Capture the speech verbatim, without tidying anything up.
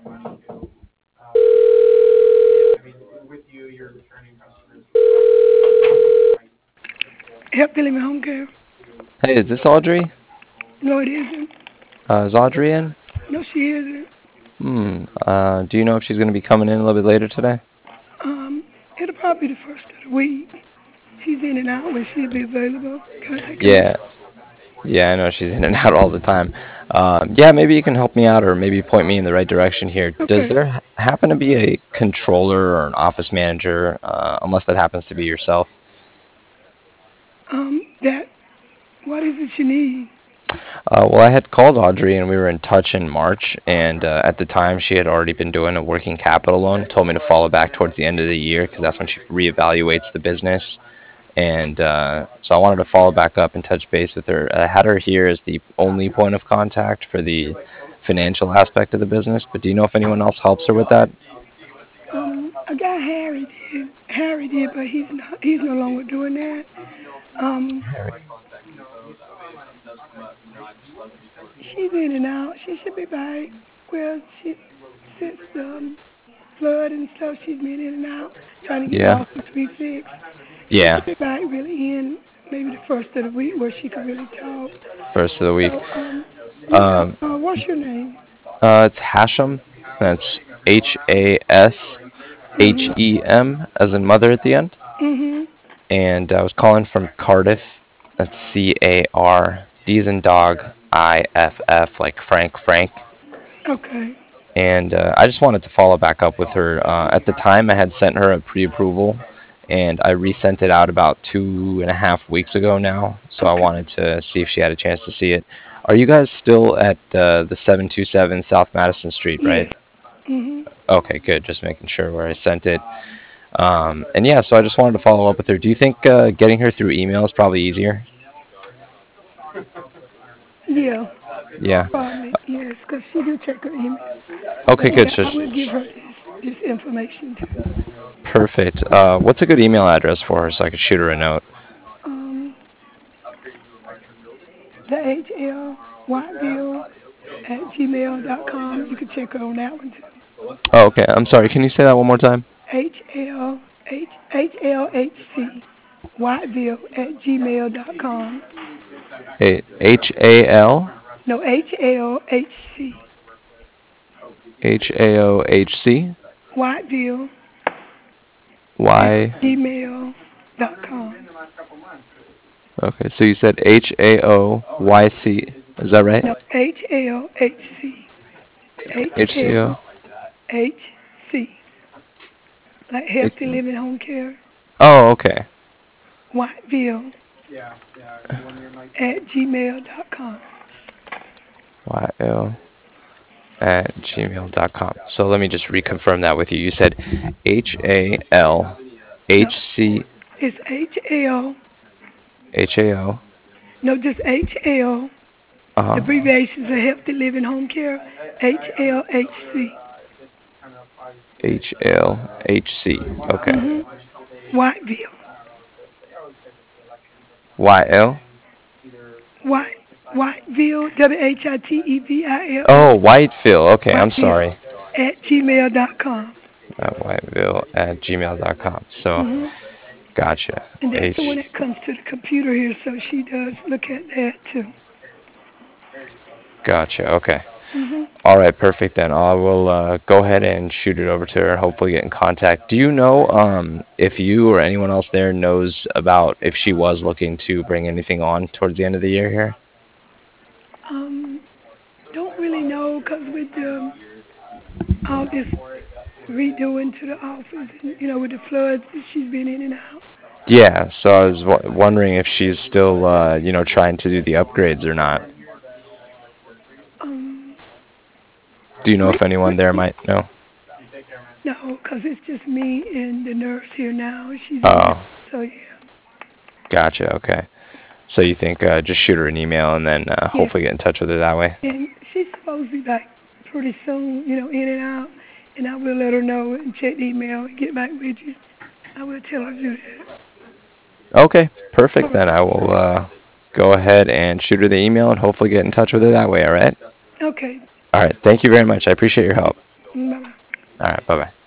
Help Living Home Care. Hey, is this Audrey? No, it isn't. Uh, is Audrey in? No, she isn't. Hmm. Uh, do you know if she's going to be coming in a little bit later today? Um, it'll probably be the first of the week. She's in and out when she'll be available. Can I take a Yeah. message? Yeah, I know she's in and out all the time. Um, yeah, maybe you can help me out or maybe point me in the right direction here. Does Okay. there ha- happen to be a controller or an office manager, uh, unless that happens to be yourself? Um, that, what is it you need? Uh, well, I had called Audrey and we were in touch in March, and uh, at the time she had already been doing a working capital loan, told me to follow back towards the end of the year because that's when she reevaluates the business. And uh, so I wanted to follow back up and touch base with her. I had her here as the only point of contact for the financial aspect of the business, but do you know if anyone else helps her with that? Um, a guy Harry did. Harry did, but he's not. He's no longer doing that. Um, she's in and out. She should be back. Well, she since the um, flood and stuff, she's been in and out trying to get Yeah. lawsuits refixed. She Yeah. should be back really in maybe the first of the week where she could really talk. First of the week. So, um, yeah. Um, Uh, what's your name? uh, it's Hashem. That's H A S H Mhm. E M as in mother at the end. Mhm. And I was calling from Cardiff. That's C A R. D as in dog. I F F, like Frank Frank. Okay. And uh, I just wanted to follow back up with her. Uh, at the time, I had sent her a pre-approval, and I resent it out about two and a half weeks ago now. So I Okay. wanted to see if she had a chance to see it. Are you guys still at uh, the seven two seven South Madison Street, right? Yes. Mhm. Okay, good. Just making sure where I sent it. Um, and yeah, so I just wanted to follow up with her. Do you think uh, getting her through email is probably easier? Yeah. Yeah. Probably. Yes, because she do check her email. Okay, But good. yeah, So, I will give her this this information too. perfect. Uh, what's a good email address for her so I could shoot her a note? Um, the H L Whiteville at gmail dot com. You can check her on that one too. Oh, okay. I'm sorry. Can you say that one more time? H L H H L H C Whiteville at gmail dot com. A- H A L No, H L H C H A O H C Whiteville at Y. gmail dot com. Okay, so you said H A O Y C. Is that right? No, H L H C. H L H C O. H C. Like Healthy Living Home Care. Oh, okay. Whiteville at gmail dot com. Y L at gmail dot com. So let me just reconfirm that with you. You said H A L No, H C it's H L. H A O. No, just H L. The Uh huh. abbreviations are Healthy Living Home Care. H L H C. H L H C. Okay. Mm-hmm. Whiteville. Y L. White. Whiteville. W H I T E V I L L. Oh, Whiteville. Okay, I'm Whiteville sorry. at gmail dot com. At Whiteville at gmail dot com. So, Mm-hmm. gotcha. And that's the one H. that comes to the computer here, so she does look at that too. Gotcha. Okay. Mm-hmm. All right, perfect then. I will uh, go ahead and shoot it over to her and hopefully get in contact. Do you know um, if you or anyone else there knows about if she was looking to bring anything on towards the end of the year here? Um, don't really know because with the, all this redoing to the office, and, you know, with the floods, she's been in and out. Yeah, so I was w wondering if she's still, uh, you know, trying to do the upgrades or not. Um, Do you know re, if anyone there re, might know? no, because it's just me and the nurse here now. She's in and out, Oh, so yeah. gotcha. Okay. So you think uh, just shoot her an email and then uh, Yeah, hopefully get in touch with her that way? and she's supposed to be back pretty soon, you know, in and out. And I will let her know and check the email and get back with you. I will tell her to do that. Okay, All perfect right. then. I will uh, go ahead and shoot her the email and hopefully get in touch with her that way, all right? Okay. All right, thank you very much. I appreciate your help. Bye bye. All right, bye bye.